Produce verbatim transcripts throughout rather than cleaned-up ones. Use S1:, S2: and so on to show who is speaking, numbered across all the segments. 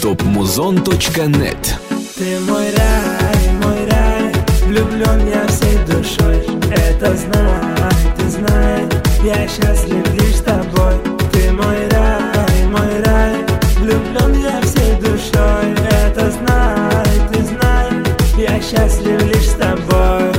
S1: топ музон точка нет.
S2: Ты мой рай, мой рай, влюблен я всей душой. Это знай, ты знай, я счастлив лишь с тобой. Ты мой рай, мой рай, влюблен я всей душой. Это знай, ты знай, я счастлив лишь с тобой.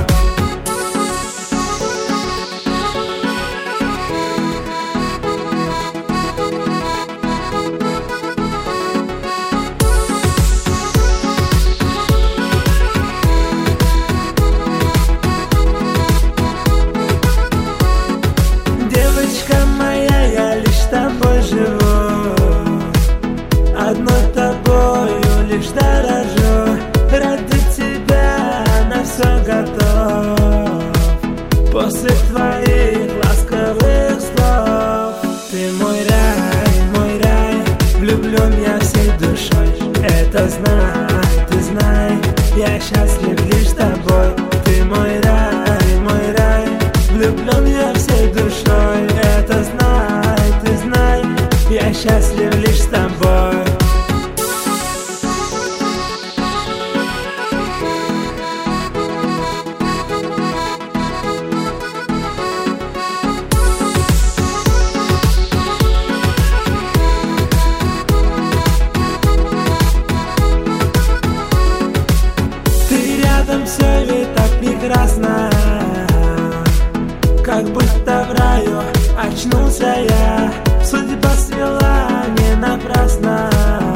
S2: Девочка моя, я лишь с тобой живу, одной тобою лишь дорожу. Ради тебя на все готов, после твоих ласковых слов. Ты мой рай, мой рай, влюблен я всей душой. Это знай, ты знай, я счастлив лишь с тобой. Ты мой рай, мой рай, влюблен я всей душой. Это знай, ты знай, я счастлив лишь с тобой. Ты рядом, все ведь так прекрасно, как будто в раю очнулся я. Судьба свела не напрасно,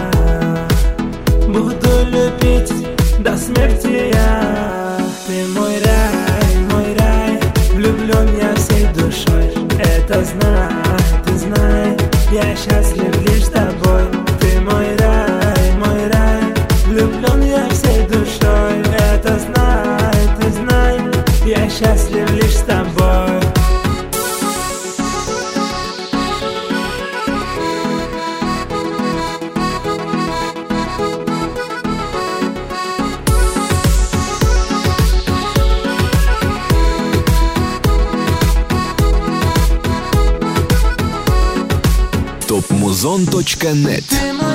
S2: буду любить до смерти я. Ты мой рай, мой рай, влюблен я всей душой. Это знай, ты знай, я счастлив лишь с тобой. Ты мой рай, мой рай, влюблен я всей душой. Это знай, ты знай, я счастлив лишь с тобой.
S1: топ музон точка нет.
S2: Ты мой